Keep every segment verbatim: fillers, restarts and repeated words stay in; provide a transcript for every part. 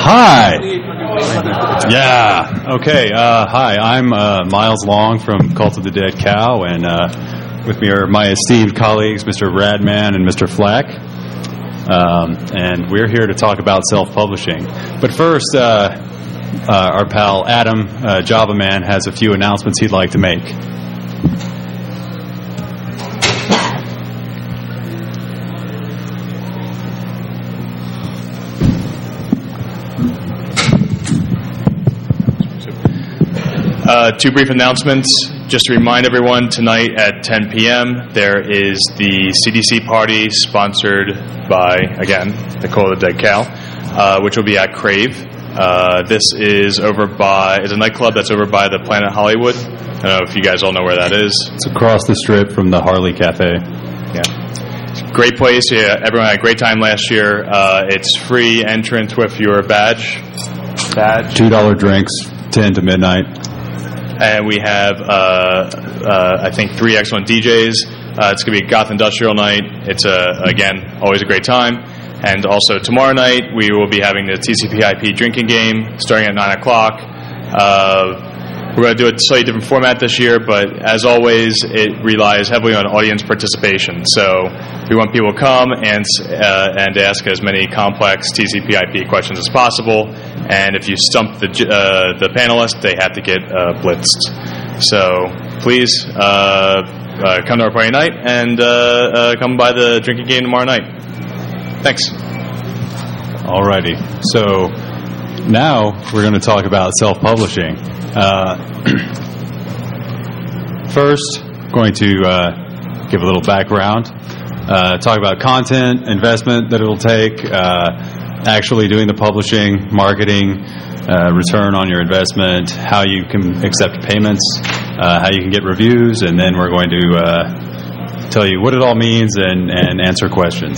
Hi. Yeah. Okay. Uh, hi. I'm uh, Miles Long from Cult of the Dead Cow, and uh, with me are my esteemed colleagues, Mister Radman and Mister Flack. Um, and we're here to talk about self-publishing. But first, uh, uh, our pal Adam, uh, Java Man, has a few announcements he'd like to make. Uh, two brief announcements. Just to remind everyone, tonight at ten p.m. there is the C D C party sponsored by, again, the Cult of the Dead Cow, uh, which will be at Crave. Uh, this is over by, is a nightclub that's over by the Planet Hollywood. I don't know if you guys all know where that is. It's across the strip from the Harley Cafe. Yeah. It's a great place. Yeah, everyone had a great time last year. Uh, it's free entrance with your badge. Badge. two dollar drinks, ten to midnight. And we have, uh, uh, I think, three excellent D Js. Uh, it's going to be a Goth Industrial night. It's, a, again, always a great time. And also tomorrow night, we will be having the T C P I P drinking game starting at nine o'clock. Uh, we're going to do a slightly different format this year, but as always, it relies heavily on audience participation. So we want people to come and, uh, and ask as many complex T C P I P questions as possible. And if you stump the uh, the panelists, they have to get uh, blitzed. So please uh, uh, come to our party night and uh, uh, come by the drinking game tomorrow night. Thanks. Alrighty. So now we're going to talk about self-publishing. Uh, first, going to uh, give a little background, uh, talk about content, investment that it'll take, uh, actually doing the publishing, marketing, uh, return on your investment, how you can accept payments, uh, how you can get reviews, and then we're going to uh, tell you what it all means and, and answer questions.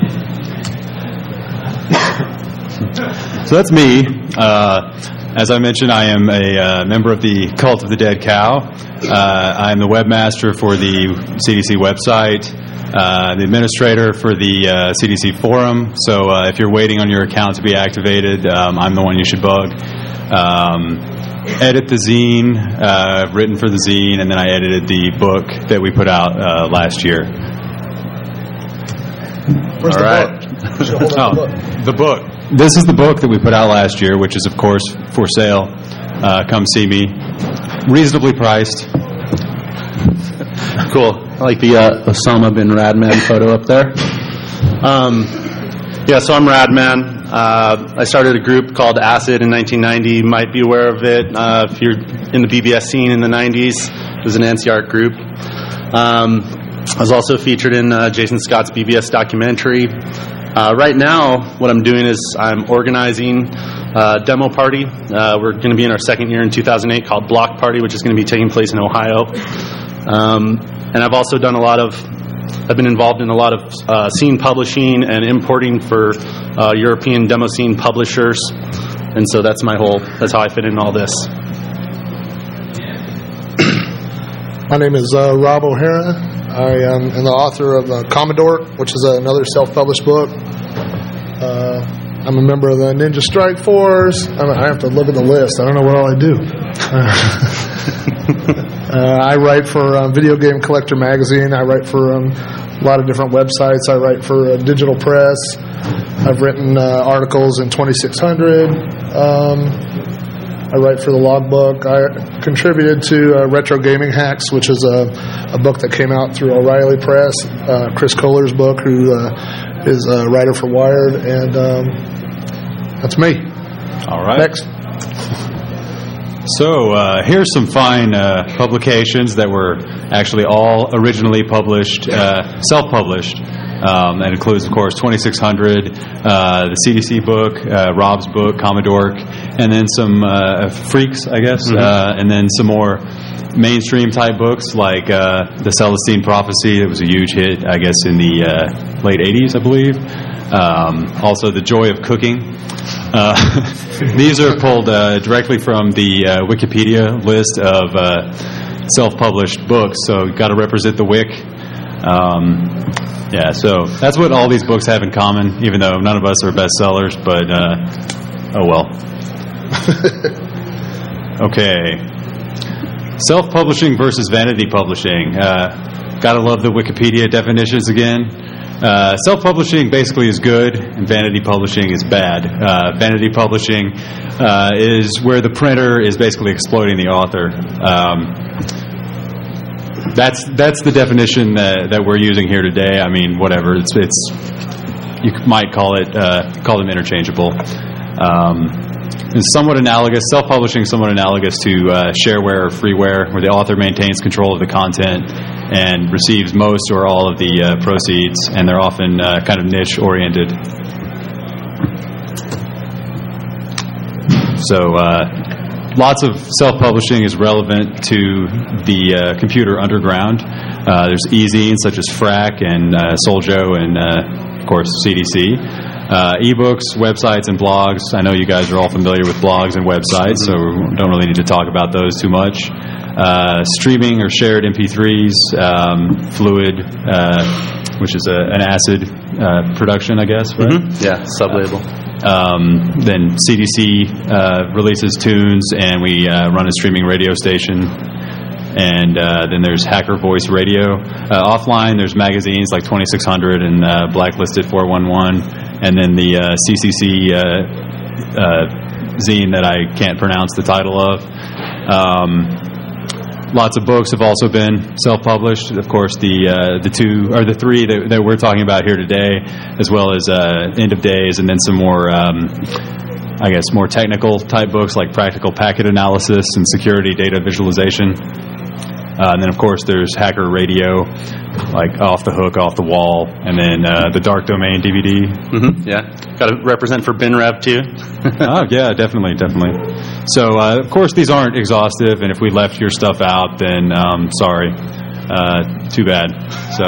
So that's me. Uh, as I mentioned, I am a uh, member of the Cult of the Dead Cow. Uh, I'm the webmaster for the C D C website, uh, the administrator for the uh, C D C forum. So uh, if you're waiting on your account to be activated, um, I'm the one you should bug. Um, edit the zine, uh, written for the zine, and then I edited the book that we put out uh, last year. Where's All the right. book? Oh, the book. This is the book that we put out last year, which is, of course, for sale. Uh, come see me. Reasonably priced. Cool. I like the uh, Osama bin Radman photo up there. Um, yeah, so I'm Radman. Uh, I started a group called Acid in nineteen ninety. You might be aware of it. Uh, if you're in the B B S scene in the nineties, it was an N C art group. Um, I was also featured in uh, Jason Scott's B B S documentary. Uh, right now, what I'm doing is I'm organizing a demo party. Uh, we're going to be in our second year in two thousand eight called Block Party, which is going to be taking place in Ohio. Um, and I've also done a lot of, I've been involved in a lot of uh, scene publishing and importing for uh, European demo scene publishers. And so that's my whole, that's how I fit in all this. My name is uh, Rob O'Hara. I am the author of uh, Commodore, which is uh, another self-published book. Uh, I'm a member of the Ninja Strike Force. I, mean, I have to look at the list. I don't know what all I do. uh, I write for um, Video Game Collector Magazine. I write for um, a lot of different websites. I write for uh, Digital Press. I've written uh, articles in twenty-six hundred. Um, I write for the Logbook. I contributed to uh, Retro Gaming Hacks, which is a, a book that came out through O'Reilly Press, uh, Chris Kohler's book, who uh, is a writer for Wired, and um, that's me. All right. Next. So uh, here's some fine uh, publications that were actually all originally published, uh, self-published. Um, that includes, of course, twenty-six hundred, uh, the C D C book, uh, Rob's book, Commodore, and then some uh, freaks, I guess, mm-hmm. uh, and then some more mainstream type books like uh, the Celestine Prophecy. It was a huge hit, I guess, in the uh, late eighties, I believe. Um, also, The Joy of Cooking. Uh, these are pulled uh, directly from the uh, Wikipedia list of uh, self-published books, so got to represent the Wick. Um, yeah, so that's what all these books have in common, even though none of us are bestsellers, but uh, oh well. Okay. Self-publishing versus vanity publishing. Uh, gotta love the Wikipedia definitions again. Uh, self-publishing basically is good, and vanity publishing is bad. Uh, vanity publishing uh, is where the printer is basically exploiting the author. Um, that's that's the definition that, that we're using here today. I mean, whatever. It's it's you might call it uh, call them interchangeable. Um, It's somewhat analogous, self-publishing is somewhat analogous to uh, shareware or freeware, where the author maintains control of the content and receives most or all of the uh, proceeds, and they're often uh, kind of niche-oriented. So uh, lots of self-publishing is relevant to the uh, computer underground. Uh, there's e-zines such as Frack and uh, Soljo and, uh, of course, C D C. Uh, ebooks, websites, and blogs. I know you guys are all familiar with blogs and websites, so we don't really need to talk about those too much. Uh, streaming or shared M P threes, um, Fluid, uh, which is a, an ACID uh, production, I guess, right? Mm-hmm. Yeah, sublabel. Um, then C D C uh, releases tunes, and we uh, run a streaming radio station. And uh, then there's Hacker Voice Radio. Uh, offline, there's magazines like twenty-six hundred and uh, Blacklisted four one one. And then the uh, C C C uh, uh, zine that I can't pronounce the title of. Um, lots of books have also been self-published. Of course, the uh, the two or the three that, that we're talking about here today, as well as uh, End of Days, and then some more, um, I guess, more technical type books like Practical Packet Analysis and Security Data Visualization. Uh, and then, of course, there's Hacker Radio, like Off the Hook, Off the Wall, and then uh, the Dark Domain D V D. Mm-hmm. Yeah, got to represent for BinRev too. Oh, yeah, definitely, definitely. So, uh, of course, these aren't exhaustive, and if we left your stuff out, then um, sorry, uh, too bad. So,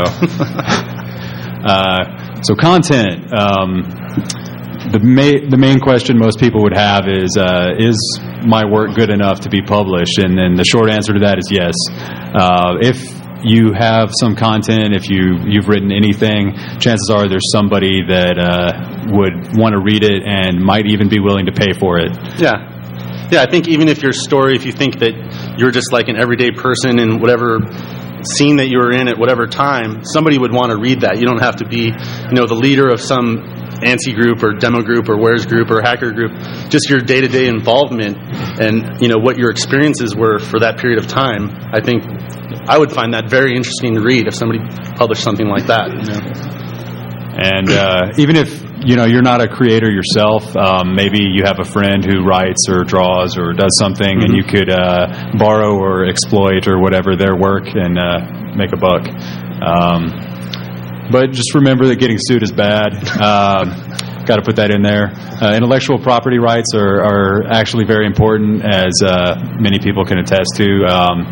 uh, so content. Um, the main the main question most people would have is uh, is my work good enough to be published? And then the short answer to that is yes. Uh, if you have some content, if you, you've written anything, chances are there's somebody that uh, would want to read it and might even be willing to pay for it. Yeah. Yeah, I think even if your story, if you think that you're just like an everyday person in whatever scene that you were in at whatever time, somebody would want to read that. You don't have to be, you know, the leader of some ANSI group or demo group or Where's group or hacker group. Just your day-to-day involvement and, you know, what your experiences were for that period of time. I think I would find that very interesting to read if somebody published something like that. You know? And uh, even if, you know, you're not a creator yourself, um, maybe you have a friend who writes or draws or does something, mm-hmm. and you could uh, borrow or exploit or whatever their work and uh, make a buck. Um, but just remember that getting sued is bad. Um, got to put that in there. Uh, intellectual property rights are, are actually very important, as uh, many people can attest to. Um,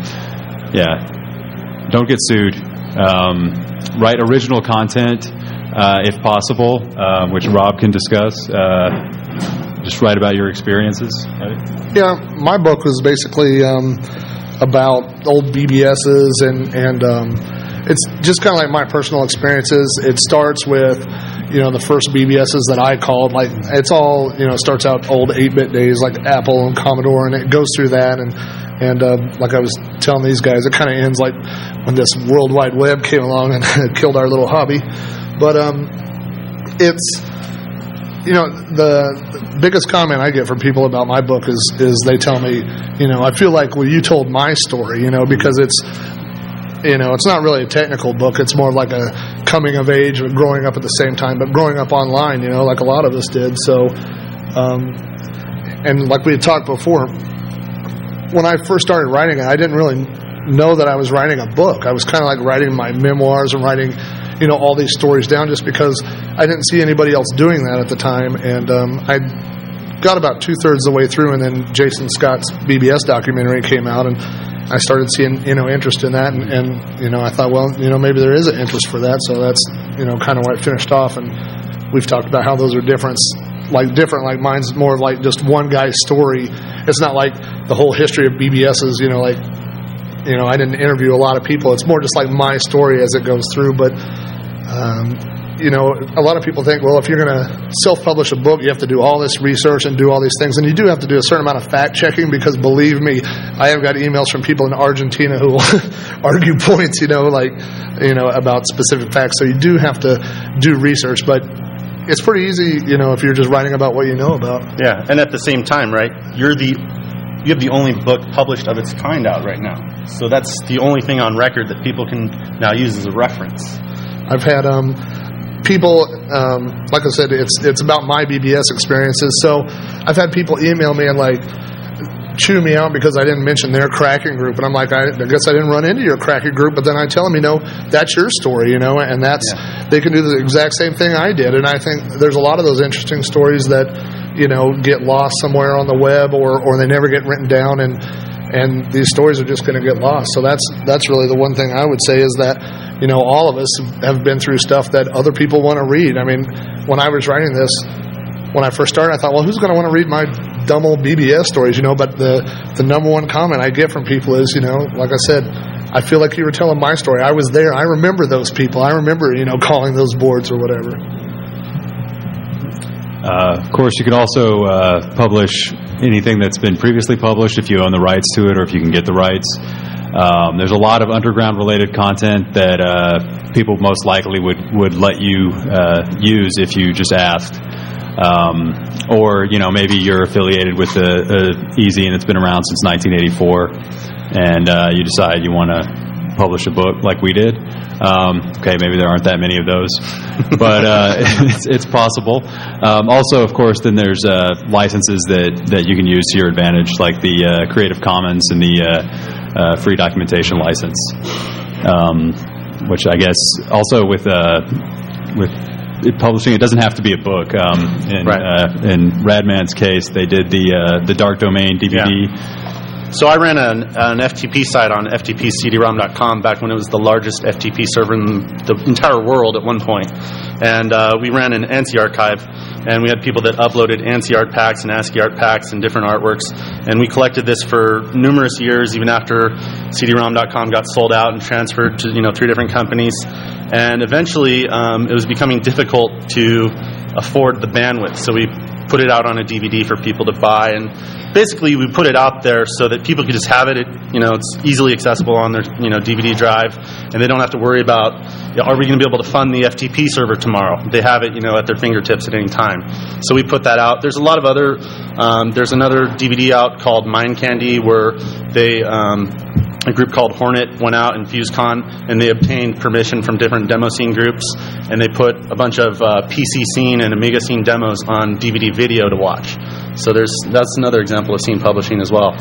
yeah, don't get sued. Um, write original content. Uh, if possible, uh, which Rob can discuss. Uh, just write about your experiences. Yeah, my book was basically um, about old B B Ss, and, and um, it's just kind of like my personal experiences. It starts with, you know, the first B B Ss that I called. Like, it's all, you know, starts out old eight-bit days like Apple and Commodore, and it goes through that. And, and uh, like I was telling these guys, it kind of ends like when this World Wide Web came along and killed our little hobby. But um, it's, you know, the, the biggest comment I get from people about my book is is they tell me, you know, I feel like, well, you told my story, you know, because it's, you know, it's not really a technical book. It's more like a coming of age or growing up at the same time, but growing up online, you know, like a lot of us did. So, um, and like we had talked before, when I first started writing it, I didn't really know that I was writing a book. I was kind of like writing my memoirs and writing, you know, all these stories down just because I didn't see anybody else doing that at the time. And um, I got about two-thirds of the way through, and then Jason Scott's B B S documentary came out, and I started seeing, you know, interest in that. And, and, you know, I thought, well, you know, maybe there is an interest for that. So that's, you know, kind of where it finished off. And we've talked about how those are different, like different, like mine's more like just one guy's story. It's not like the whole history of B B Ss, you know, like, you know, I didn't interview a lot of people. It's more just like my story as it goes through. But, um, you know, a lot of people think, well, if you're going to self-publish a book, you have to do all this research and do all these things. And you do have to do a certain amount of fact-checking because, believe me, I have got emails from people in Argentina who will argue points, you know, like, you know, about specific facts. So you do have to do research. But it's pretty easy, you know, if you're just writing about what you know about. Yeah, and at the same time, right, you're the you have the only book published of its kind out right now. So that's the only thing on record that people can now use as a reference. I've had um, people, um, like I said, it's it's about my B B S experiences. So I've had people email me and like chew me out because I didn't mention their cracking group, and I'm like, I, I guess I didn't run into your cracking group. But then I tell them, you know, that's your story, you know, and that's yeah. they can do the exact same thing I did. And I think there's a lot of those interesting stories that, you know, get lost somewhere on the web, or or they never get written down, and and these stories are just going to get lost. So that's that's really the one thing I would say is that, you know, all of us have been through stuff that other people want to read. I mean, when I was writing this, when I first started, I thought, well, who's going to want to read my dumb old B B S stories, you know? But the the number one comment I get from people is, you know, like I said, I feel like you were telling my story. I was there. I remember those people. I remember, you know, calling those boards or whatever. Uh, of course, you can also uh, publish anything that's been previously published if you own the rights to it or if you can get the rights. Um, there's a lot of underground-related content that uh, people most likely would, would let you uh, use if you just asked. Um, or, you know, maybe you're affiliated with a, a e-zine that's been around since nineteen eighty-four, and uh, you decide you want to publish a book like we did. Um, okay, maybe there aren't that many of those, but uh, it's, it's possible. Um, also, of course, then there's uh, licenses that, that you can use to your advantage, like the uh, Creative Commons and the uh, uh, free documentation license, um, which I guess also with uh, with it publishing, it doesn't have to be a book. Um, in, right. uh, in Radman's case, they did the uh, the Dark Domain D V D. Yeah. So I ran an, an F T P site on F T P C D ROM dot com back when it was the largest F T P server in the entire world at one point. And uh, we ran an ANSI archive, and we had people that uploaded ANSI art packs and ASCII art packs and different artworks. And we collected this for numerous years, even after C D ROM dot com got sold out and transferred to, you know, three different companies. And eventually, um, it was becoming difficult to afford the bandwidth. So we put it out on a D V D for people to buy, and basically we put it out there so that people could just have it. It you know, it's easily accessible on their, you know, D V D drive, and they don't have to worry about, you know, are we going to be able to fund the F T P server tomorrow? They have it, you know, at their fingertips at any time. So we put that out. There's a lot of other. Um, there's another D V D out called Mind Candy where they. Um, A group called Hornet went out and FuseCon, and they obtained permission from different demo scene groups, and they put a bunch of uh, P C scene and Amiga scene demos on D V D video to watch. So there's that's another example of scene publishing as well.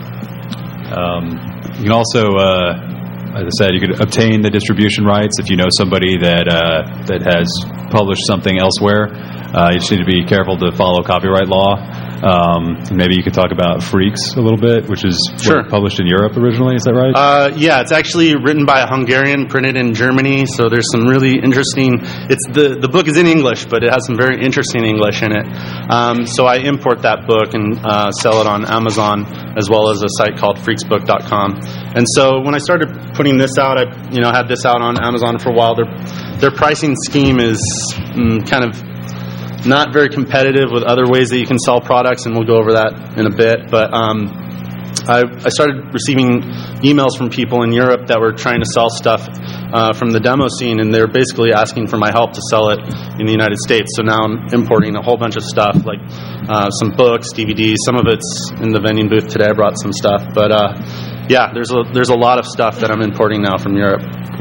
Um, you can also, uh, as I said, you could obtain the distribution rights if you know somebody that uh, that has published something elsewhere. Uh, you just need to be careful to follow copyright law. Um, maybe you could talk about Freaks a little bit, which is sure. published in Europe originally. Is that right? Uh, yeah, it's actually written by a Hungarian, printed in Germany. So there's some really interesting. It's the the book is in English, but it has some very interesting English in it. Um, so I import that book and uh, sell it on Amazon as well as a site called freaks book dot com. And so when I started putting this out, I you know had this out on Amazon for a while. Their their pricing scheme is mm, kind of not very competitive with other ways that you can sell products, and we'll go over that in a bit. But um, I, I started receiving emails from people in Europe that were trying to sell stuff uh, from the demo scene, and they're basically asking for my help to sell it in the United States. So now I'm importing a whole bunch of stuff, like uh, some books, D V Ds. Some of it's in the vending booth today. I brought some stuff. But uh, yeah, there's a, there's a lot of stuff that I'm importing now from Europe.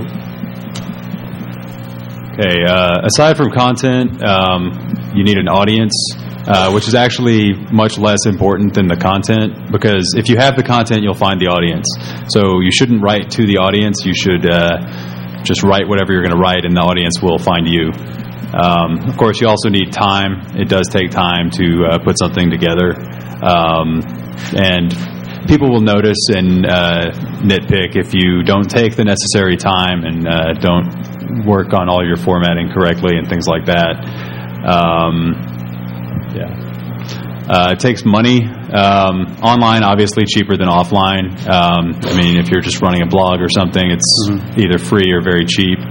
Okay, uh, aside from content, um, you need an audience, uh, which is actually much less important than the content, because if you have the content, you'll find the audience. So you shouldn't write to the audience. You should uh, just write whatever you're going to write, and the audience will find you. Um, of course, you also need time. It does take time to uh, put something together. Um, and people will notice and uh, nitpick if you don't take the necessary time and uh, don't work on all your formatting correctly and things like that. Um, yeah. Uh, it takes money. Um, online, obviously, cheaper than offline. Um, I mean, if you're just running a blog or something, it's mm-hmm. either free or very cheap.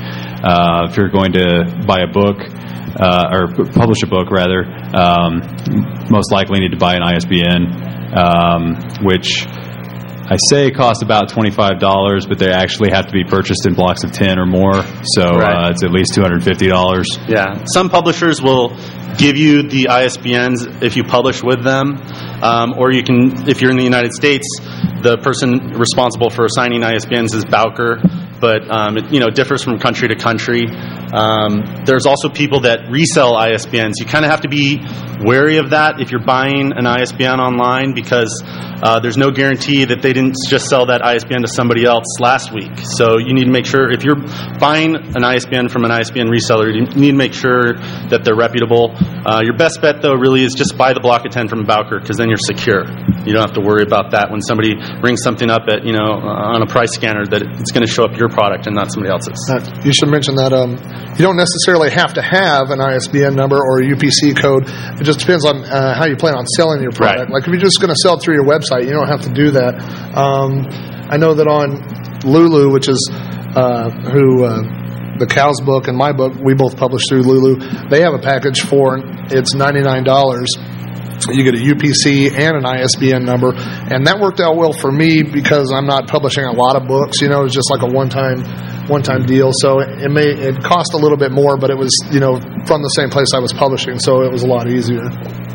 Uh, if you're going to buy a book, uh, or p- publish a book, rather, um, most likely need to buy an I S B N, um, which I say costs about twenty-five dollars, but they actually have to be purchased in blocks of ten or more, so Right. uh, it's at least two hundred fifty dollars. Yeah, some publishers will give you the I S B Ns if you publish with them, um, or you can, if you're in the United States, the person responsible for assigning I S B Ns is Bowker, but um, it you know differs from country to country. Um, there's also people that resell I S B Ns. You kind of have to be wary of that if you're buying an I S B N online, because uh, there's no guarantee that they didn't just sell that I S B N to somebody else last week. So you need to make sure, if you're buying an I S B N from an I S B N reseller, you need to make sure that they're reputable. Uh, your best bet, though, really is just buy the block of ten from Bowker, because then you're secure. You don't have to worry about that when somebody brings something up at, you know, on a price scanner, that it's going to show up your product and not somebody else's. Uh, you should mention that um, you don't necessarily have to have an I S B N number or a U P C code. It just depends on uh, how you plan on selling your product. Right. Like if you're just going to sell it through your website, you don't have to do that. Um, I know that on Lulu, which is uh, who uh, the Cows book and my book, we both publish through Lulu. They have a package for it's ninety-nine dollars. You get a U P C and an I S B N number, and that worked out well for me because I'm not publishing a lot of books. You know, it's just like a one-time, one-time deal. So it may it cost a little bit more, but it was you know from the same place I was publishing, so it was a lot easier.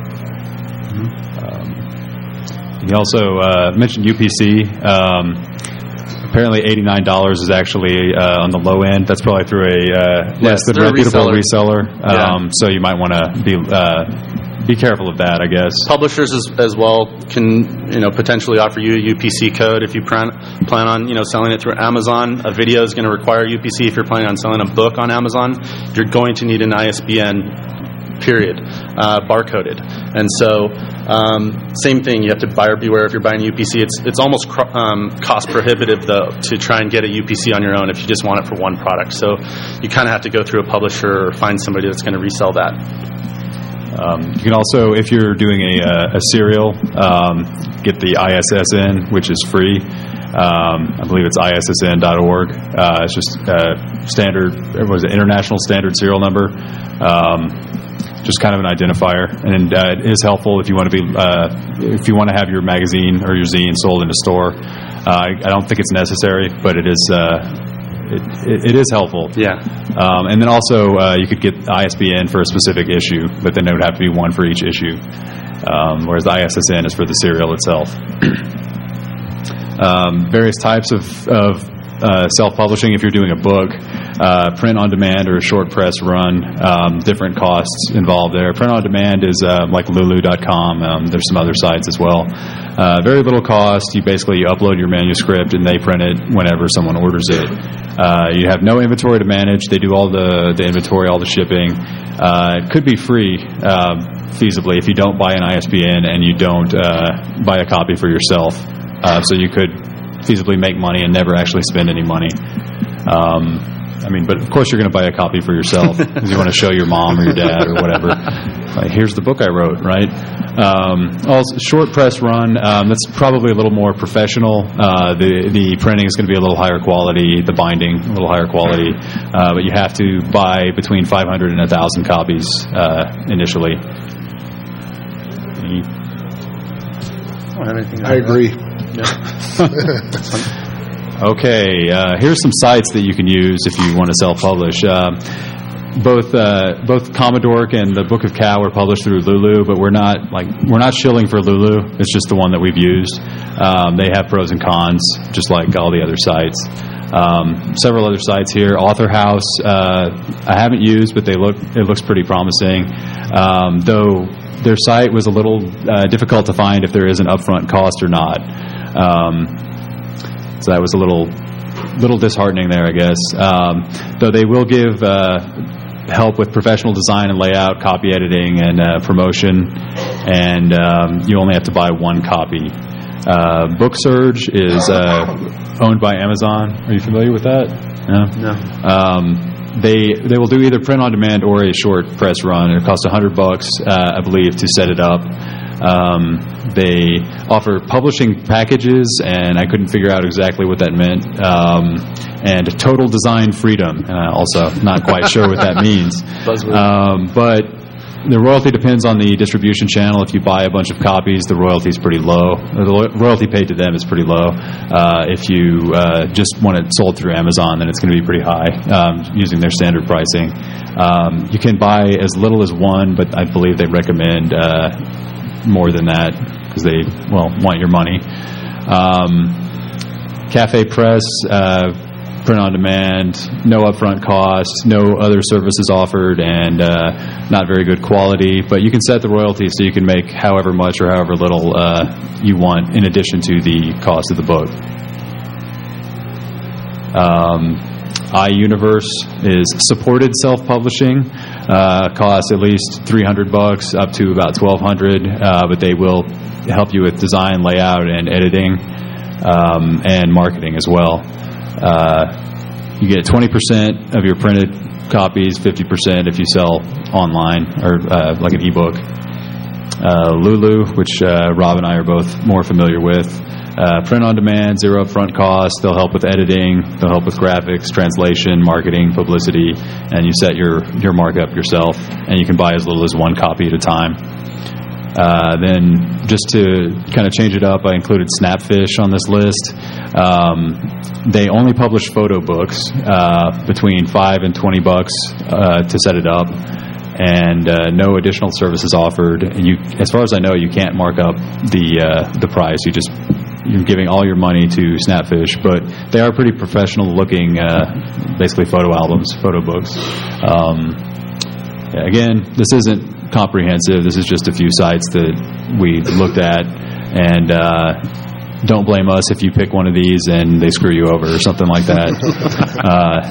You also uh, mentioned U P C. Um, apparently eighty-nine dollars is actually uh, on the low end. That's probably through a uh, less Yes, than through a reputable reseller. reseller. Um, Yeah. So you might want to be uh, be careful of that, I guess. Publishers as, as well can, you know, potentially offer you a U P C code if you plan, plan on, you know, selling it through Amazon. A video is going to require U P C. If you're planning on selling a book on Amazon, you're going to need an I S B N, period, uh, barcoded. And so, um, same thing, you have to buyer beware if you're buying U P C. It's it's almost cr- um, cost prohibitive, though, to try and get a U P C on your own if you just want it for one product. So you kind of have to go through a publisher or find somebody that's going to resell that. Um, you can also, if you're doing a, uh, a serial, um, get the I S S N, which is free. Um, I believe it's I S S N dot org. Uh, it's just uh, standard, what was it, international standard serial number. Um, just kind of an identifier, and uh, it is helpful if you want to be uh, if you want to have your magazine or your zine sold in a store. Uh, I, I don't think it's necessary, but it is. Uh, It, it, it is helpful. Yeah. Um, and then also, uh, you could get I S B N for a specific issue, but then there would have to be one for each issue, um, whereas the I S S N is for the serial itself. um, various types of, of uh, self-publishing, if you're doing a book, uh, print on demand or a short press run, um, different costs involved there. Print on demand is uh, like lulu dot com. Um, there's some other sites as well. Uh, very little cost. You basically you upload your manuscript and they print it whenever someone orders it. Uh, you have no inventory to manage. They do all the, the inventory, all the shipping. Uh, it could be free, uh, feasibly, if you don't buy an I S B N and you don't uh, buy a copy for yourself. Uh, so you could feasibly make money and never actually spend any money. Um, I mean, but of course you're going to buy a copy for yourself because you want to show your mom or your dad or whatever. Like, here's the book I wrote, right? Um, also, short press run, um, that's probably a little more professional. Uh, the the printing is going to be a little higher quality, the binding a little higher quality, uh, but you have to buy between five hundred and one thousand copies uh, initially. Any- I don't have anything to I add to that. agree. Okay, uh, here's some sites that you can use if you want to self-publish. Uh, both uh, both Commodore and the Book of Cow were published through Lulu, but we're not like we're not shilling for Lulu. It's just the one that we've used. Um, they have pros and cons, just like all the other sites. Um, several other sites here. Author House, uh, I haven't used, but they look it looks pretty promising. Um, though their site was a little uh, difficult to find if there is an upfront cost or not. Um, So that was a little, little disheartening there, I guess. Um, though they will give uh, help with professional design and layout, copy editing, and uh, promotion, and um, you only have to buy one copy. Uh, BookSurge is uh, owned by Amazon. Are you familiar with that? No. No. Um, they they will do either print on demand or a short press run. It costs a hundred bucks, uh, I believe, to set it up. Um, they offer publishing packages, and I couldn't figure out exactly what that meant. Um, and total design freedom. Uh, also, not quite sure what that means. Um, but the royalty depends on the distribution channel. If you buy a bunch of copies, the royalty is pretty low. The royalty paid to them is pretty low. Uh, if you uh, just want it sold through Amazon, then it's going to be pretty high um, using their standard pricing. Um, you can buy as little as one, but I believe they recommend uh, more than that because they, well, want your money. Um, Cafe Press, uh, print on demand, no upfront cost, no other services offered, and uh, not very good quality. But you can set the royalty so you can make however much or however little uh, you want in addition to the cost of the book. Um, iUniverse is supported self-publishing. Uh, costs at least three hundred bucks up to about twelve hundred, uh, but they will help you with design, layout, and editing, um, and marketing as well. Uh, you get twenty percent of your printed copies, fifty percent if you sell online or uh, like an ebook. Uh, Lulu, which uh, Rob and I are both more familiar with. Uh, print on demand, zero upfront cost. They'll help with editing. They'll help with graphics, translation, marketing, publicity, and you set your, your markup yourself. And you can buy as little as one copy at a time. Uh, then just to kind of change it up, I included Snapfish on this list. Um, they only publish photo books uh, between five and twenty bucks uh, to set it up, and uh, no additional services offered. And you, as far as I know, you can't mark up the uh, the price. You just you're giving all your money to Snapfish, but they are pretty professional looking, uh, basically photo albums, photo books. Um, yeah, again, this isn't comprehensive. This is just a few sites that we looked at, and uh, don't blame us if you pick one of these and they screw you over or something like that. uh,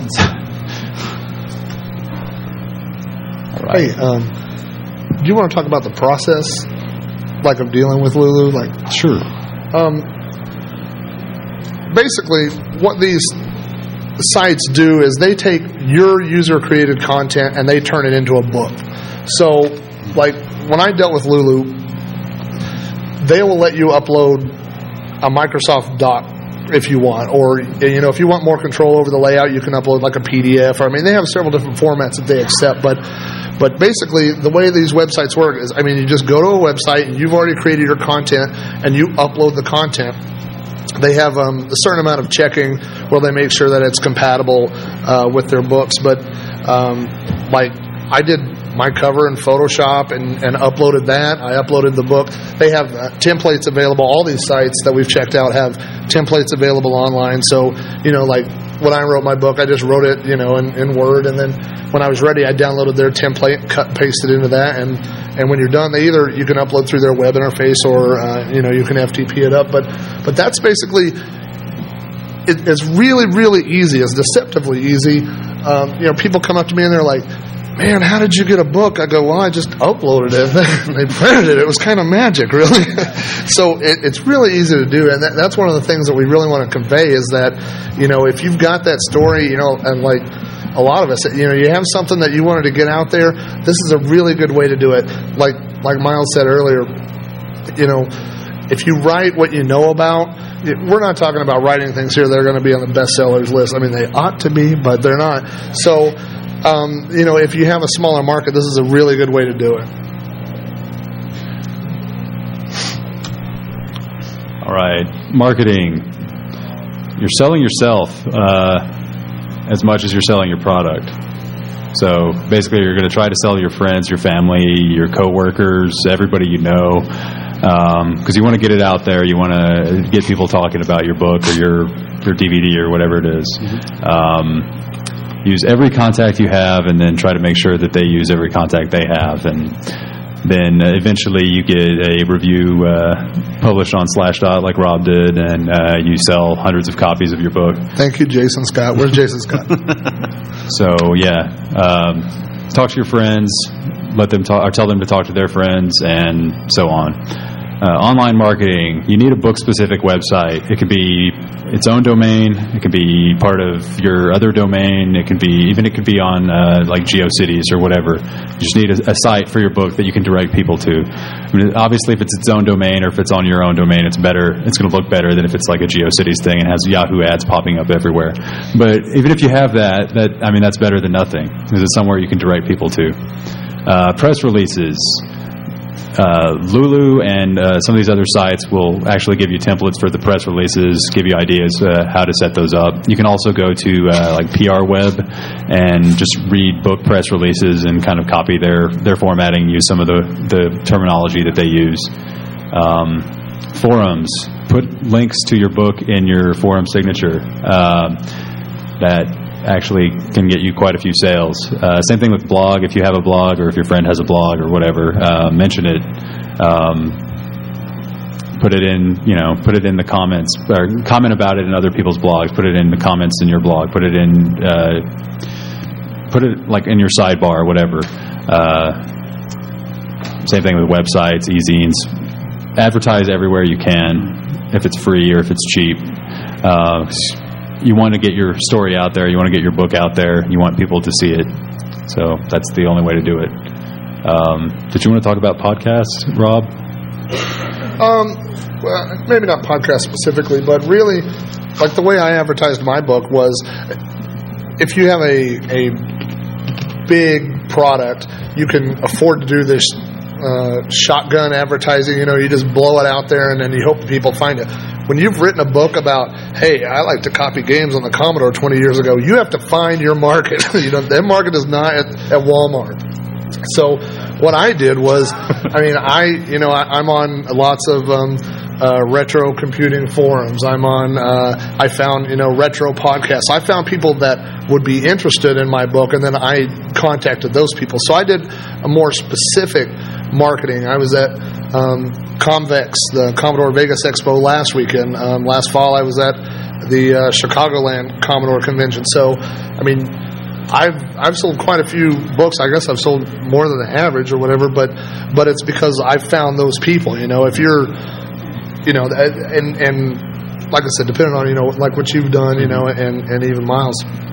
all right. Hey, um, do you want to talk about the process, like of dealing with Lulu? Like, sure. Um, basically, what these sites do is they take your user-created content and they turn it into a book. So, like, when I dealt with Lulu, they will let you upload a Microsoft doc if you want, or, you know, if you want more control over the layout, you can upload like a P D F. Or, I mean, they have several different formats that they accept, but but basically the way these websites work is, I mean, you just go to a website and you've already created your content and you upload the content. They have um, a certain amount of checking where they make sure that it's compatible uh, with their books, but um, like I did my cover in Photoshop and, and uploaded that. I uploaded the book. They have uh, templates available. All these sites that we've checked out have templates available online. So, you know, like when I wrote my book, I just wrote it, you know, in, in Word, and then when I was ready, I downloaded their template, cut and pasted into that, and, and when you're done, they either you can upload through their web interface or, uh, you know, you can F T P it up. But, but that's basically, it, it's really, really easy. It's deceptively easy. Um, you know, people come up to me and they're like, man, how did you get a book? I go, well, I just uploaded it. They printed it. It was kind of magic, really. So it, it's really easy to do, and that, that's one of the things that we really want to convey is that, you know, if you've got that story, you know, and like a lot of us, you know, you have something that you wanted to get out there, this is a really good way to do it. Like like Miles said earlier, you know, if you write what you know about, we're not talking about writing things here that are going to be on the bestsellers list. I mean, they ought to be, but they're not. So, Um, you know, if you have a smaller market, this is a really good way to do it. All right, marketing. You're selling yourself uh, as much as you're selling your product. So basically, you're going to try to sell your friends, your family, your coworkers, everybody you know, because um, you want to get it out there. You want to get people talking about your book or your your D V D or whatever it is. Mm-hmm. Um, use every contact you have, and then try to make sure that they use every contact they have, and then uh, eventually you get a review uh, published on Slashdot like Rob did, and uh, you sell hundreds of copies of your book. Thank you, Jason Scott. Where's Jason Scott? So yeah, um, talk to your friends, let them talk, or tell them to talk to their friends, and so on. Uh, online marketing, you need a book-specific website. It could be its own domain. It could be part of your other domain. It could be, even it could be on uh, like GeoCities or whatever. You just need a, a site for your book that you can direct people to. I mean, obviously, if it's its own domain or if it's on your own domain, it's better. It's going to look better than if it's like a GeoCities thing and has Yahoo ads popping up everywhere. But even if you have that, that I mean, that's better than nothing. Because it's somewhere you can direct people to. Uh, press releases. Uh, Lulu and uh, some of these other sites will actually give you templates for the press releases, give you ideas uh, how to set those up. You can also go to uh, like P R Web and just read book press releases and kind of copy their, their formatting, use some of the, the terminology that they use. Um, forums. Put links to your book in your forum signature. Uh, that actually can get you quite a few sales. Uh, same thing with blog. If you have a blog or if your friend has a blog or whatever, uh, mention it. Um, put it in, you know, put it in the comments or comment about it in other people's blogs. Put it in the comments in your blog. Put it in, uh, put it like in your sidebar or whatever. Uh, same thing with websites, e-zines. Advertise everywhere you can, if it's free or if it's cheap. Uh, You want to get your story out there. You want to get your book out there. You want people to see it. So that's the only way to do it. Um, did you want to talk about podcasts, Rob? Um, well, maybe not podcast specifically, but really, like the way I advertised my book was, if you have a a big product, you can afford to do this uh, shotgun advertising. You know, you just blow it out there, and then you hope people find it. When you've written a book about, hey, I like to copy games on the Commodore twenty years ago, you have to find your market. You know, that market is not at, at Walmart. So what I did was, I mean, I, you know, I, I'm on lots of um, uh, retro computing forums. I'm on, uh, I found, you know, retro podcasts. I found people that would be interested in my book, and then I contacted those people. So I did a more specific marketing. I was at um, Convex, the Commodore Vegas Expo last weekend. Um, last fall, I was at the uh, Chicagoland Commodore Convention. So, I mean, I've I've sold quite a few books. I guess I've sold more than the average or whatever, but but it's because I've found those people. You know, if you're, you know, and and like I said, depending on, you know, like what you've done, you know, and and even Miles.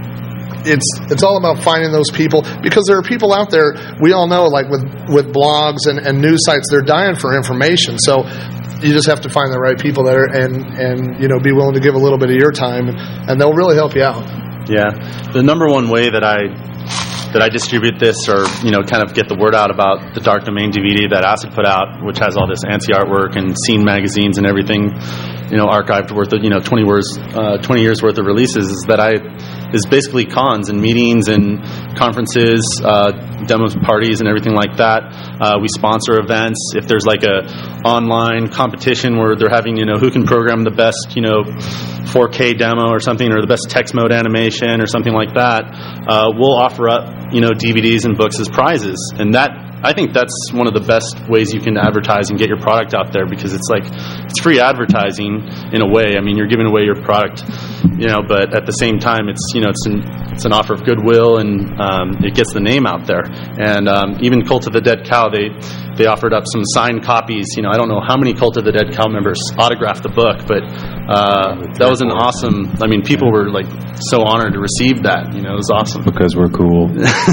It's it's all about finding those people, because there are people out there, we all know, like with, with blogs and, and news sites, they're dying for information. So you just have to find the right people there and, and you know, be willing to give a little bit of your time, and, and they'll really help you out. Yeah. The number one way that I that I distribute this, or, you know, kind of get the word out about the Dark Domain D V D that Acid put out, which has all this anti-artwork and scene magazines and everything, you know, archived worth of, you know, twenty years, uh, twenty years worth of releases, is that I is basically cons and meetings and conferences, uh, demo parties and everything like that. Uh, we sponsor events. If there's like a online competition where they're having, you know, who can program the best, you know, four K demo or something, or the best text mode animation or something like that, uh, we'll offer up, you know, D V Ds and books as prizes. And that, I think that's one of the best ways you can advertise and get your product out there, because it's like, it's free advertising in a way. I mean, you're giving away your product, you know, but at the same time, it's, you know, it's an, it's an offer of goodwill, and um, it gets the name out there. And um, even Cult of the Dead Cow, they they offered up some signed copies. You know, I don't know how many Cult of the Dead Cow members autographed the book, but uh, that was an awesome, I mean, people were like so honored to receive that. You know, it was awesome. Because we're cool.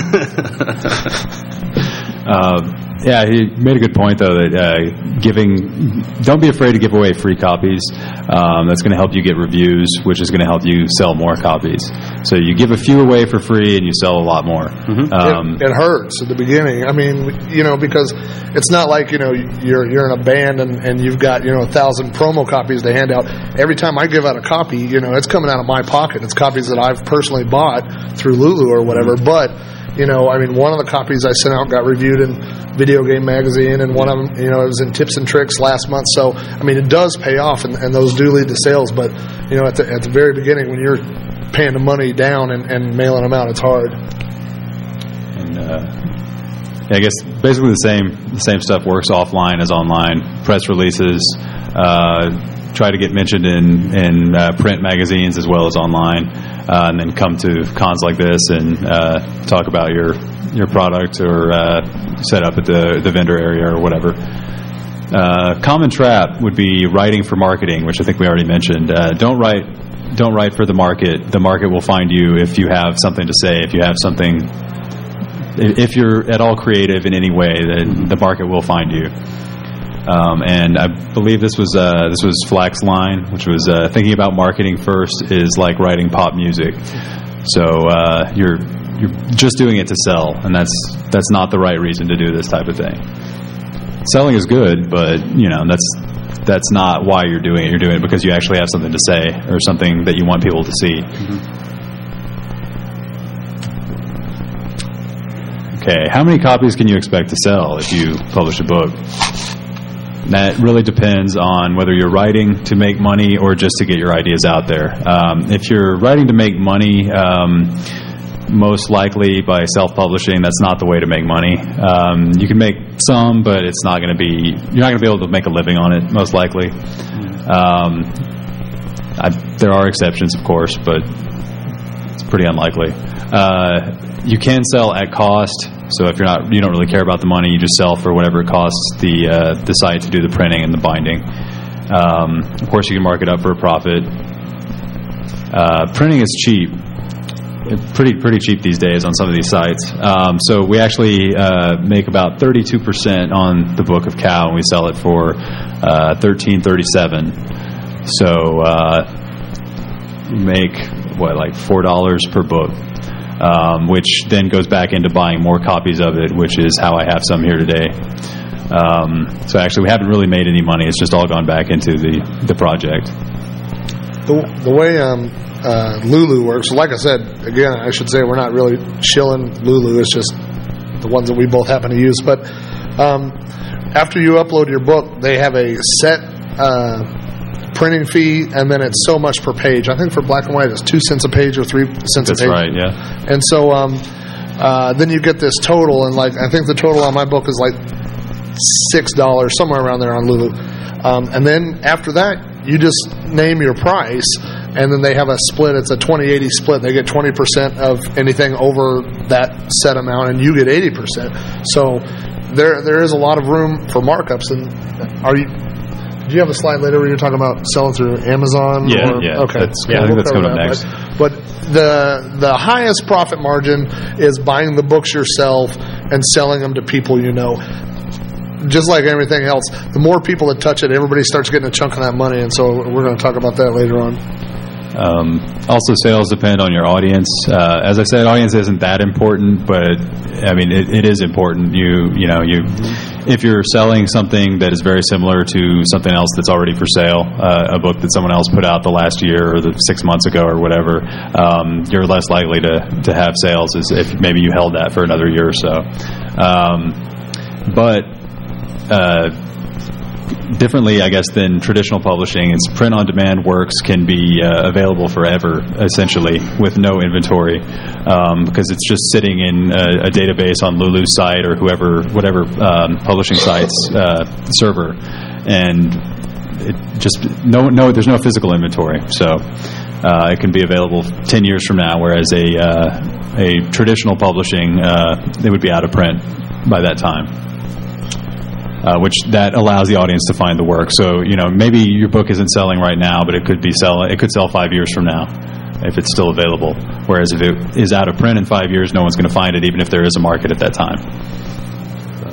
Uh, yeah, he made a good point, though, that uh, giving, don't be afraid to give away free copies. Um, that's going to help you get reviews, which is going to help you sell more copies. So you give a few away for free and you sell a lot more. Mm-hmm. Um, it, it hurts at the beginning. I mean, you know, because it's not like, you know, you're you're in a band and, and you've got, you know, a thousand promo copies to hand out. Every time I give out a copy, you know, it's coming out of my pocket. It's copies that I've personally bought through Lulu or whatever. But you know, I mean, one of the copies I sent out got reviewed in Video Game Magazine, and one of them, you know, it was in Tips and Tricks last month. So, I mean, it does pay off, and, and those do lead to sales. But, you know, at the, at the very beginning, when you're paying the money down and, and mailing them out, it's hard. And, uh, yeah, I guess basically the same the same stuff works offline as online. Press releases, uh, try to get mentioned in, in uh, print magazines as well as online, uh, and then come to cons like this and uh, talk about your your product, or uh, set up at the, the vendor area or whatever. Uh, common trap would be writing for marketing, which I think we already mentioned. Uh, don't write, don't write for the market. The market will find you if you have something to say. If you have something, if you're at all creative in any way, then the market will find you. Um, and I believe this was uh, this was Flack's line, which was uh, thinking about marketing first is like writing pop music. So uh, you're you're just doing it to sell, and that's that's not the right reason to do this type of thing. Selling is good, but you know that's that's not why you're doing it. You're doing it because you actually have something to say or something that you want people to see. Mm-hmm. Okay, how many copies can you expect to sell if you publish a book? That really depends on whether you're writing to make money or just to get your ideas out there. Um, if you're writing to make money, um, most likely by self-publishing, that's not the way to make money. Um, you can make some, but it's not going to be, you're not going to be able to make a living on it, most likely. Um, I, there are exceptions, of course, but it's pretty unlikely. Uh, you can sell at cost. So if you're not, you don't really care about the money, you just sell for whatever it costs the uh, the site to do the printing and the binding. Um, of course, you can mark it up for a profit. Uh, printing is cheap, pretty pretty cheap these days on some of these sites. Um, so we actually uh, make about thirty-two percent on the Book of Cow, and we sell it for uh, thirteen thirty-seven. So uh, we make what like four dollars per book. Um, which then goes back into buying more copies of it, which is how I have some here today. Um, so actually, we haven't really made any money. It's just all gone back into the, the project. The, the way um, uh, Lulu works, like I said, again, I should say we're not really shilling Lulu. It's just the ones that we both happen to use. But um, after you upload your book, they have a set uh, printing fee, and then it's so much per page. I think for black and white it's two cents a page or three cents That's a page. That's right, yeah. And so um, uh, then you get this total, and like I think the total on my book is like six dollars, somewhere around there on Lulu. Um, and then after that, you just name your price, and then they have a split. It's a twenty eighty split. They get twenty percent of anything over that set amount, and you get eighty percent. So there there is a lot of room for markups. And are you... Do you have a slide later where you're talking about selling through Amazon? Yeah, or, yeah. Okay. That's, yeah, I think we'll that's coming up that. next. But, but the the highest profit margin is buying the books yourself and selling them to people you know. Just like everything else, the more people that touch it, everybody starts getting a chunk of that money, and so we're going to talk about that later on. Um, also, sales depend on your audience. Uh, as I said, audience isn't that important, but I mean, it, it is important. You, you know, you, if you're selling something that is very similar to something else that's already for sale, uh, a book that someone else put out the last year or the six months ago or whatever, um, you're less likely to to have sales as if maybe you held that for another year or so. Um, but uh, differently, I guess, than traditional publishing, is print-on-demand works can be uh, available forever, essentially, with no inventory, um, because it's just sitting in a, a database on Lulu's site or whoever, whatever um, publishing site's uh, server, and it just no, no, there's no physical inventory, so uh, it can be available ten years from now. Whereas a uh, a traditional publishing, uh, it would be out of print by that time. Uh, which that allows the audience to find the work. So, you know, maybe your book isn't selling right now, but it could be sell. It could sell five years from now if it's still available. Whereas if it is out of print in five years, no one's going to find it, even if there is a market at that time. So.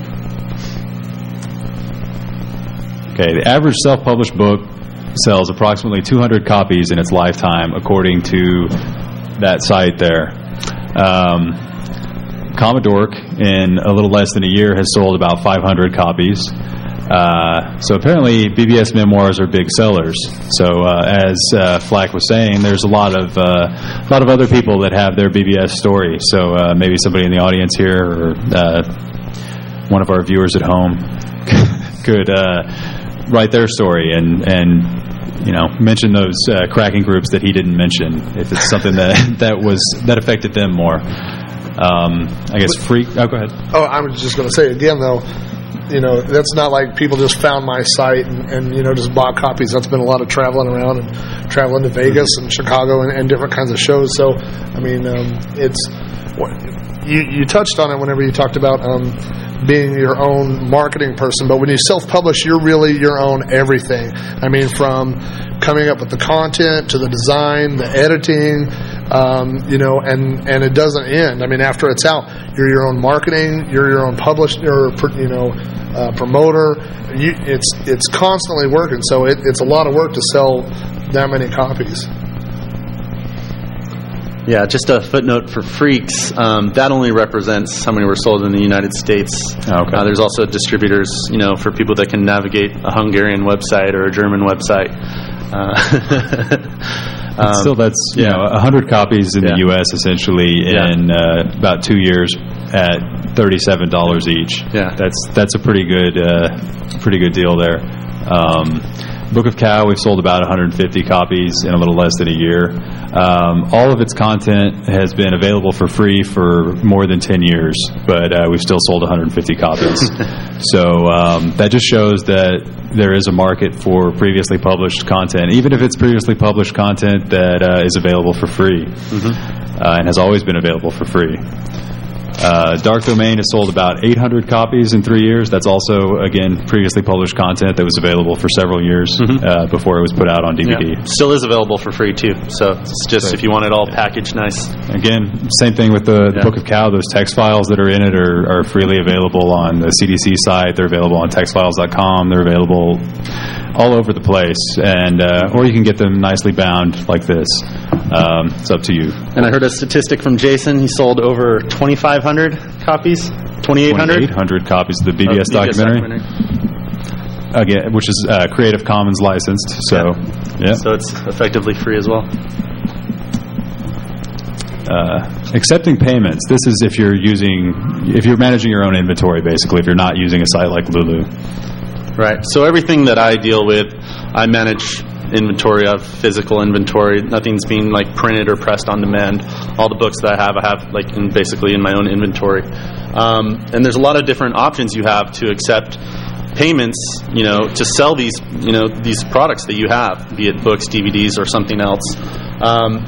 Okay, the average self-published book sells approximately two hundred copies in its lifetime, according to that site there. Um, Commodore, in a little less than a year, has sold about five hundred copies. Uh, so apparently, B B S memoirs are big sellers. So uh, as uh, Flack was saying, there's a lot of uh, a lot of other people that have their B B S story. So uh, maybe somebody in the audience here, or uh, one of our viewers at home, could uh, write their story and and you know mention those uh, cracking groups that he didn't mention, if it's something that that was that affected them more. Um, I guess free. Oh, go ahead. Oh, I was just going to say again, though, you know, that's not like people just found my site and, and you know just bought copies. That's been a lot of traveling around and traveling to Vegas and Chicago and, and different kinds of shows. So, I mean, um, it's you. You touched on it whenever you talked about um, being your own marketing person. But when you self-publish, you're really your own everything. I mean, from coming up with the content to the design, the editing, um, you know, and, and it doesn't end. I mean, after it's out, you're your own marketing, you're your own publisher, you know, uh, promoter. You, it's it's constantly working, so it, it's a lot of work to sell that many copies. Yeah, just a footnote for Freaks. Um, that only represents how many were sold in the United States. Oh, okay. Uh, there's also distributors, you know, for people that can navigate a Hungarian website or a German website. Uh, um, Still, that's you yeah. know one hundred copies in Yeah. the U S essentially Yeah. in uh, about two years at thirty-seven dollars each. Yeah. that's that's a pretty good uh, pretty good deal there. Um, Book of Cow, we've sold about one hundred fifty copies in a little less than a year. Um, all of its content has been available for free for more than ten years, but uh, we've still sold one hundred fifty copies. So um, that just shows that there is a market for previously published content, even if it's previously published content that uh, is available for free, mm-hmm. uh, and has always been available for free. Uh, Dark Domain has sold about eight hundred copies in three years. That's also, again, previously published content that was available for several years mm-hmm. uh, before it was put out on D V D. Yeah. Still is available for free, too. So it's just Right. if you want it all packaged nice. Again, same thing with the, the Yeah. Book of Cow. Those text files that are in it are, are freely available on the C D C site. They're available on text files dot com. They're available all over the place, and uh, or you can get them nicely bound like this. Um, it's up to you. And I heard a statistic from Jason. He sold over twenty-five hundred copies, twenty-eight hundred? twenty-eight hundred copies of the B B S, Oh, B B S documentary. Again, which is uh, Creative Commons licensed. So, yeah. So it's effectively free as well. Uh, accepting payments. This is if you're using, if you're managing your own inventory, basically. If you're not using a site like Lulu. Right. So everything that I deal with, I manage inventory of physical inventory. Nothing's being like printed or pressed on demand. All the books that I have, I have like in basically in my own inventory. Um, and there's a lot of different options you have to accept payments, you know, to sell these, you know, these products that you have, be it books, D V Ds, or something else. Um,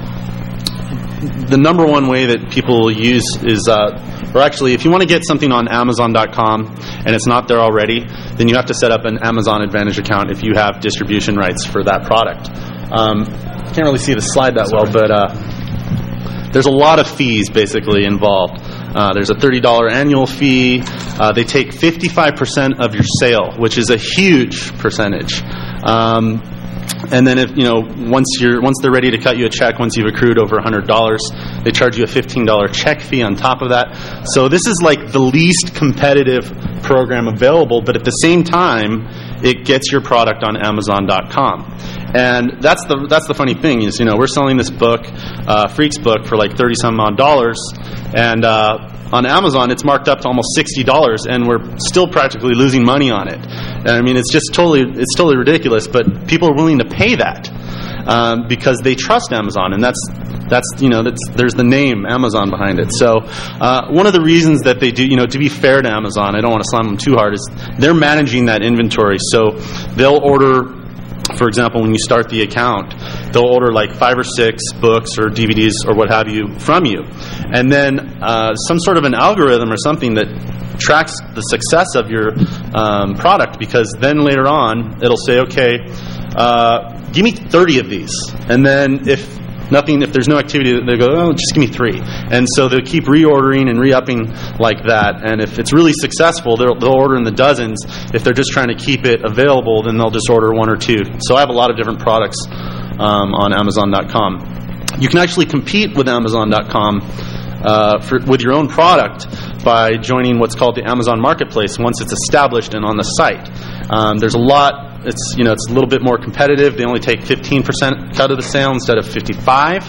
the number one way that people use is, uh, or actually, if you want to get something on Amazon dot com and it's not there already, then you have to set up an Amazon Advantage account if you have distribution rights for that product. Um, I can't really see the slide that well, but uh, there's a lot of fees basically involved. Uh, there's a thirty dollars annual fee. Uh, they take fifty-five percent of your sale, which is a huge percentage. Um, And then, if you know, once you're once they're ready to cut you a check, once you've accrued over one hundred dollars, they charge you a fifteen dollars check fee on top of that. So this is like the least competitive program available, but at the same time, it gets your product on Amazon dot com. And that's the that's the funny thing is, you know, we're selling this book, uh, Freaks book, for like thirty some odd dollars, and uh, on Amazon it's marked up to almost sixty dollars, and we're still practically losing money on it. And I mean, it's just totally it's totally ridiculous, but people are willing to pay that um, because they trust Amazon, and that's that's you know that's there's the name Amazon behind it. So uh, one of the reasons that they do, you know, to be fair to Amazon, I don't want to slam them too hard, is they're managing that inventory. So they'll order. For example, when you start the account, they'll order like five or six books or D V Ds or what have you from you. And then uh, some sort of an algorithm or something that tracks the success of your um, product, because then later on, it'll say, okay, uh, give me thirty of these. And then if nothing, if there's no activity, they go, oh, just give me three. And so they'll keep reordering and re-upping like that. And if it's really successful, they'll, they'll order in the dozens. If they're just trying to keep it available, then they'll just order one or two. So I have a lot of different products um, on Amazon dot com. You can actually compete with Amazon dot com uh, for, with your own product by joining what's called the Amazon Marketplace once it's established and on the site. Um, there's a lot. It's you know it's a little bit more competitive. They only take fifteen percent cut of the sale instead of fifty-five.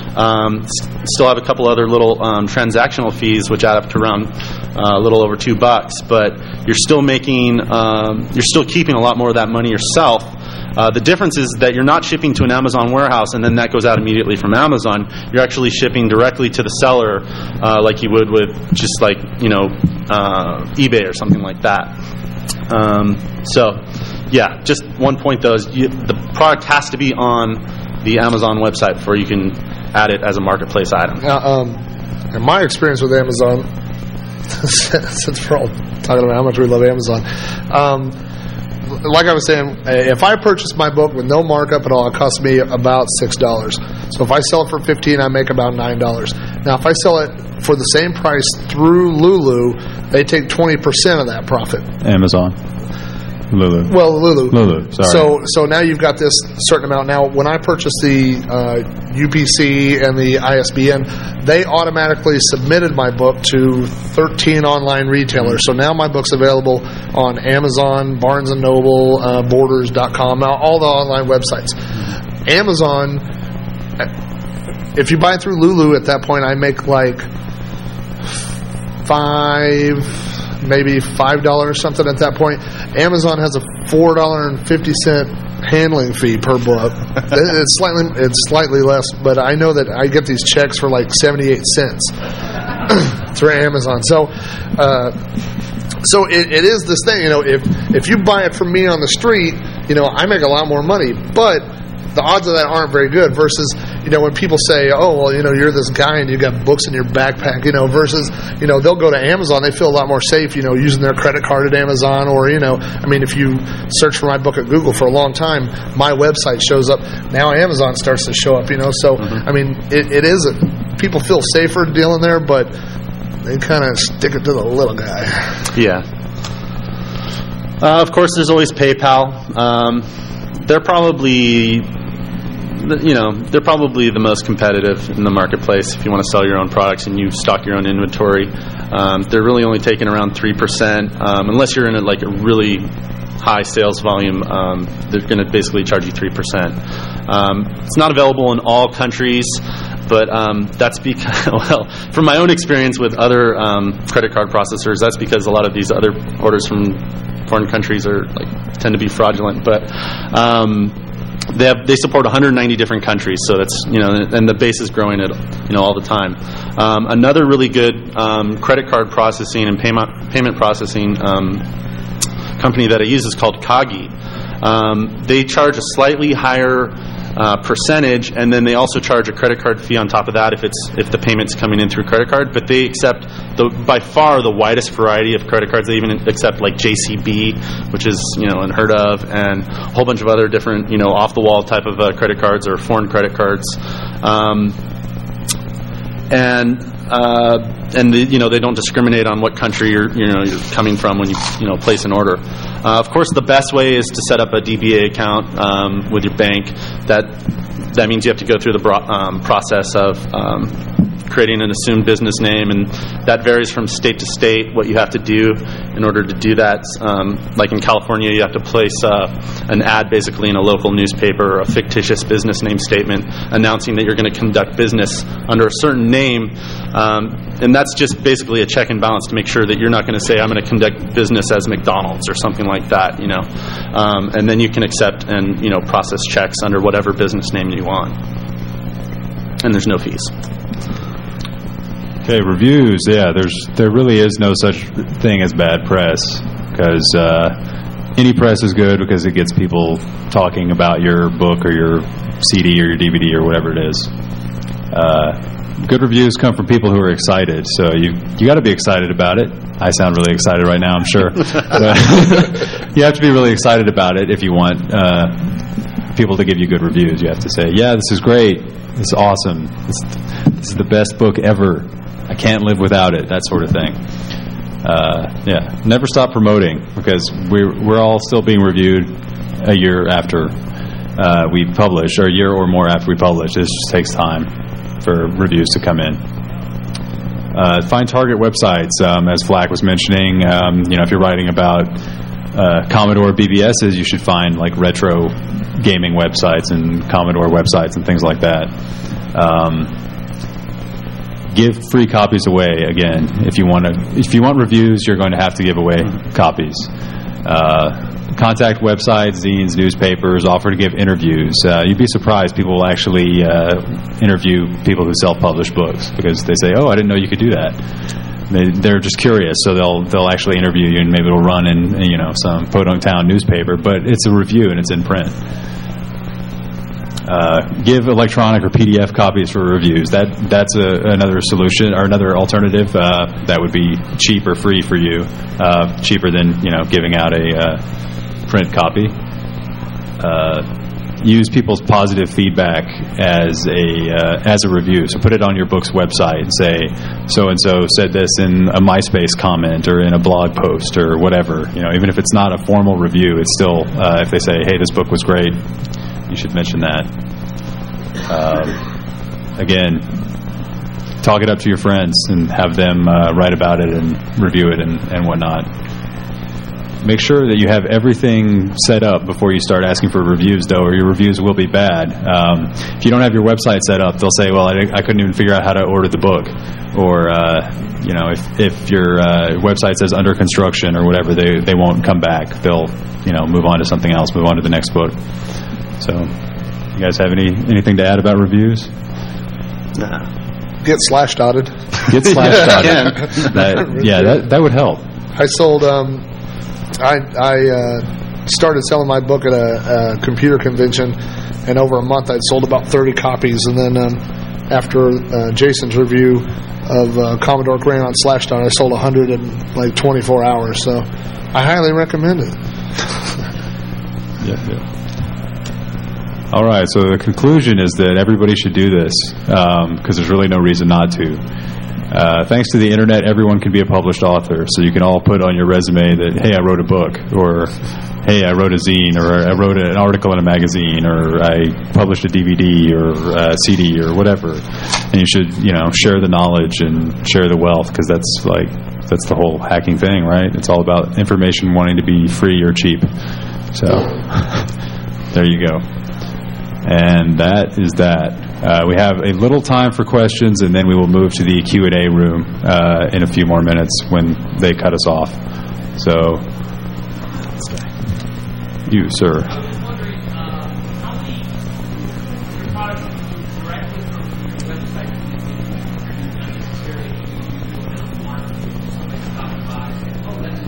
Um, still have a couple other little um, transactional fees, which add up to around uh, a little over two bucks. But you're still making um, you're still keeping a lot more of that money yourself. Uh, the difference is that you're not shipping to an Amazon warehouse and then that goes out immediately from Amazon. You're actually shipping directly to the seller, uh, like you would with just like you know uh, eBay or something like that. Um, so. Yeah, just one point though is you, the product has to be on the Amazon website before you can add it as a marketplace item. Now, um, in my experience with Amazon, since we're all talking about how much we love Amazon. Um, like I was saying, if I purchase my book with no markup at all, it costs me about six dollars. So if I sell it for fifteen dollars, I make about nine dollars. Now, if I sell it for the same price through Lulu, they take twenty percent of that profit. Amazon. Lulu. Well, Lulu. Lulu, sorry. So, so now you've got this certain amount. Now, when I purchased the uh, U P C and the I S B N, they automatically submitted my book to thirteen online retailers. So now my book's available on Amazon, Barnes and Noble, uh, Borders dot com, all the online websites. Amazon, if you buy it through Lulu, at that point I make like five... maybe five dollars something at that point. Amazon has a four dollars and fifty cents handling fee per book. It's slightly it's slightly less, but I know that I get these checks for like seventy-eight cents through Amazon. So uh, so it, it is this thing, you know, if if you buy it from me on the street, you know, I make a lot more money, but the odds of that aren't very good versus, you know, when people say, oh, well, you know, you're this guy and you got books in your backpack, you know, versus, you know, they'll go to Amazon. They feel a lot more safe, you know, using their credit card at Amazon or, you know, I mean, if you search for my book at Google for a long time, my website shows up. Now Amazon starts to show up, you know. So, mm-hmm. I mean, it, it is, a, people feel safer dealing there, but they kind of stick it to the little guy. Yeah. Uh, of course, there's always PayPal. Um, they're probably... You know, they're probably the most competitive in the marketplace if you want to sell your own products and you stock your own inventory. Um, they're really only taking around three percent. Um, unless you're in a, like a really high sales volume, um, they're going to basically charge you three percent. Um, it's not available in all countries, but um, that's because, well, from my own experience with other um, credit card processors, that's because a lot of these other orders from foreign countries are like tend to be fraudulent. But um, They have they support one hundred ninety different countries, so that's, you know, and the base is growing it, you know, all the time. Um, another really good um, credit card processing and payment payment processing um, company that I use is called Kagi. Um, they charge a slightly higher uh, percentage, and then they also charge a credit card fee on top of that if it's if the payment's coming in through credit card. But they accept the by far the widest variety of credit cards. They even accept like J C B, which is, you know, unheard of, and a whole bunch of other different, you know, off the wall type of uh, credit cards or foreign credit cards. Um, and uh, and the, you know, they don't discriminate on what country you're you know you're coming from when you you know place an order. Uh, of course, the best way is to set up a D B A account um, with your bank. That that means you have to go through the bro- um, process of um, creating an assumed business name, and that varies from state to state what you have to do in order to do that. Um, like in California, you have to place uh, an ad basically in a local newspaper or a fictitious business name statement announcing that you're going to conduct business under a certain name, um, and that's just basically a check and balance to make sure that you're not going to say, I'm going to conduct business as McDonald's or something like that, you know. Um, and then you can accept and, you know, process checks under whatever business name you want. And there's no fees. Okay, reviews. Yeah, there's there really is no such thing as bad press, because uh, any press is good because it gets people talking about your book or your C D or your D V D or whatever it is. Uh, good reviews come from people who are excited, so you you got to be excited about it. I sound really excited right now, I'm sure. But you have to be really excited about it if you want uh, people to give you good reviews. You have to say, yeah, this is great, this is awesome, this, this is the best book ever, I can't live without it, that sort of thing. Uh, yeah, never stop promoting, because we're, we're all still being reviewed a year after uh, we publish, or a year or more after we publish. This just takes time for reviews to come in. Uh, find target websites, um, as Flack was mentioning. Um, you know, if you're writing about uh, Commodore B B Ss, you should find like retro gaming websites and Commodore websites and things like that. Um, give free copies away. Again, if you want to, if you want reviews, you're going to have to give away copies. Uh, contact websites, zines, newspapers, offer to give interviews. Uh, you'd be surprised people will actually uh, interview people who self-publish books, because they say, oh, I didn't know you could do that. They, they're just curious, so they'll they'll actually interview you, and maybe it'll run in, you know, some Podunk Town newspaper, but it's a review and it's in print. uh, give electronic or P D F copies for reviews. That that's a, another solution or another alternative uh, that would be cheap or free for you, uh, cheaper than you know giving out a uh, print copy. Uh, use people's positive feedback as a uh, as a review. So put it on your book's website and say so and so said this in a MySpace comment or in a blog post or whatever. You know, even if it's not a formal review, it's still uh, if they say, "Hey, this book was great," you should mention that. Um, again, talk it up to your friends and have them uh, write about it and review it and, and whatnot. Make sure that you have everything set up before you start asking for reviews, though, or your reviews will be bad. Um, if you don't have your website set up, they'll say, well, I, I couldn't even figure out how to order the book. Or, uh, you know, if, if your uh, website says under construction or whatever, they, they won't come back. They'll, you know, move on to something else, move on to the next book. So, you guys have any anything to add about reviews? Nah. Get slash dotted. Get slash dotted. that, yeah, that, that would help. I sold... Um, I, I uh, started selling my book at a, a computer convention, and over a month I'd sold about thirty copies. And then um, after uh, Jason's review of uh, Commodore Crayon Slashdot, I sold one hundred in like twenty-four hours. So I highly recommend it. yeah, yeah. All right, so the conclusion is that everybody should do this because um, there's really no reason not to. Uh, thanks to the internet, everyone can be a published author. So you can all put on your resume that, hey, I wrote a book, or hey, I wrote a zine, or I wrote an article in a magazine, or I published a D V D or a C D or whatever. And you should, you know, share the knowledge and share the wealth, because that's like that's the whole hacking thing, right? It's all about information wanting to be free or cheap. So there you go. And that is that. Uh, we have a little time for questions, and then we will move to the Q and A room uh, in a few more minutes when they cut us off. So, you, sir. I was wondering, uh, how many of your products you directly from your website not necessarily use the market, somebody stopping by and saying, oh, that's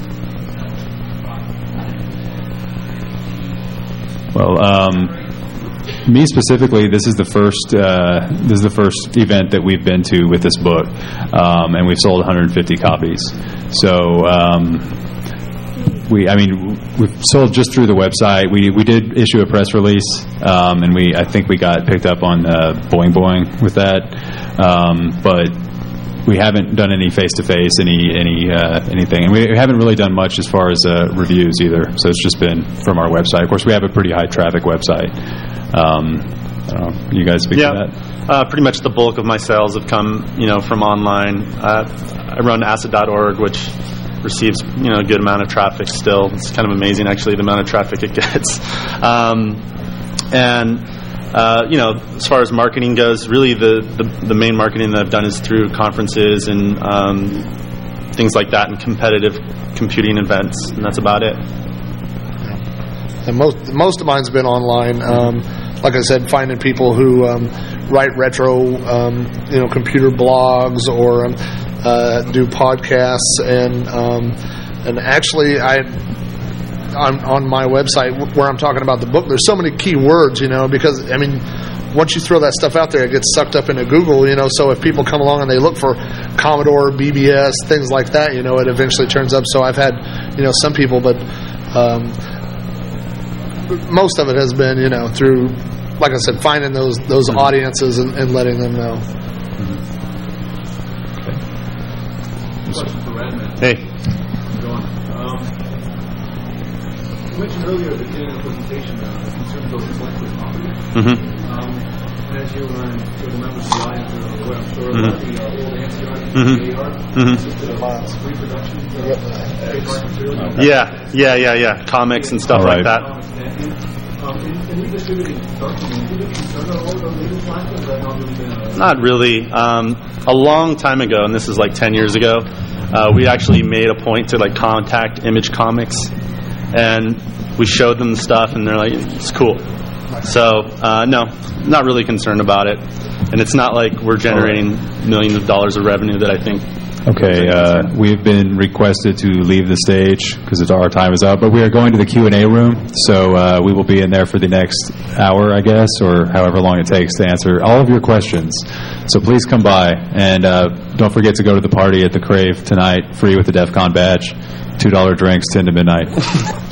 a product. Well, um... me specifically, this is the first uh, this is the first event that we've been to with this book, um, and we've sold one hundred fifty copies. So um, we, I mean, we've sold just through the website. We we did issue a press release, um, and we I think we got picked up on uh, Boing Boing with that, um, but we haven't done any face to face, any any uh, anything, and we haven't really done much as far as uh, reviews either. So it's just been from our website. Of course, we have a pretty high traffic website. Um, I don't know, you guys speak yeah. to that? Uh, pretty much the bulk of my sales have come, you know, from online. Uh, I run acid dot org, which receives, you know, a good amount of traffic still. It's kind of amazing, actually, the amount of traffic it gets. Um, and, uh, you know, as far as marketing goes, really the, the, the main marketing that I've done is through conferences and um, things like that and competitive computing events, and that's about it. And most most of mine's been online. Um, like I said, finding people who um, write retro, um, you know, computer blogs or um, uh, do podcasts, and um, and actually, I on on my website where I'm talking about the book, there's so many key words, you know, because I mean, once you throw that stuff out there, it gets sucked up into Google, you know. So if people come along and they look for Commodore, B B S, things like that, you know, it eventually turns up. So I've had, you know, some people, but. Um, most of it has been, you know, through, like I said, finding those those mm-hmm. audiences and, and letting them know. Mm-hmm. Question for Radman. Hey. Um, you mentioned earlier at the beginning of the presentation uh, concerns over intellectual property. Mm-hmm. Um, as you learn to the members of the audience or what I'm sure mm-hmm. about the uh, old ANSI art, mm-hmm. art, mm-hmm. consisted of uh, reproduction of trademark material. Yeah, yeah, yeah, yeah. Comics and stuff All right. like that. Um, in, in redistributing documents, have you been concerned at all about legal platforms? That not really been a... Not really. Um, a long time ago, and this is like ten years ago, uh, we actually made a point to like contact Image Comics, and we showed them the stuff, and they're like, it's cool. So, uh, no, not really concerned about it. And it's not like we're generating millions of dollars of revenue that I think Okay, uh, we've been requested to leave the stage because our time is up, but we are going to the Q and A room, so uh, we will be in there for the next hour, I guess, or however long it takes to answer all of your questions. So please come by, and uh, don't forget to go to the party at the Crave tonight, free with the DEF CON badge, two dollar drinks, ten to midnight.